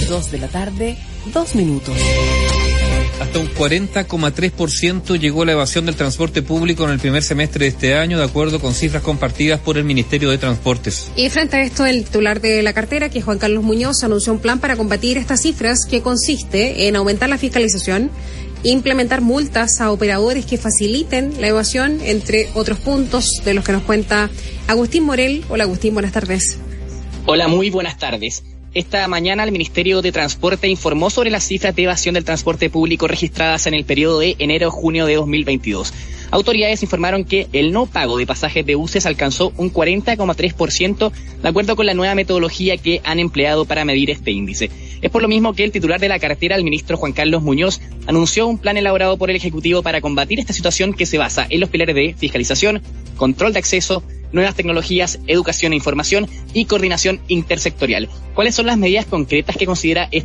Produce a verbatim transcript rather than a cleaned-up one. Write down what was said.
Dos de la tarde, dos minutos. Hasta un cuarenta coma tres por ciento llegó la evasión del transporte público en el primer semestre de este año, de acuerdo con cifras compartidas por el Ministerio de Transportes. Y frente a esto, el titular de la cartera, que es Juan Carlos Muñoz, anunció un plan para combatir estas cifras que consiste en aumentar la fiscalización, implementar multas a operadores que faciliten la evasión, entre otros puntos de los que nos cuenta Agustín Morel. Hola Agustín, buenas tardes. Hola, muy buenas tardes. Esta mañana el Ministerio de Transporte informó sobre las cifras de evasión del transporte público registradas en el periodo de enero-junio de dos mil veintidós. Autoridades informaron que el no pago de pasajes de buses alcanzó un cuarenta coma tres por ciento, de acuerdo con la nueva metodología que han empleado para medir este índice. Es por lo mismo que el titular de la cartera, el ministro Juan Carlos Muñoz, anunció un plan elaborado por el Ejecutivo para combatir esta situación, que se basa en los pilares de fiscalización, control de acceso, nuevas tecnologías, educación e información y coordinación intersectorial. ¿Cuáles son las medidas concretas que considera este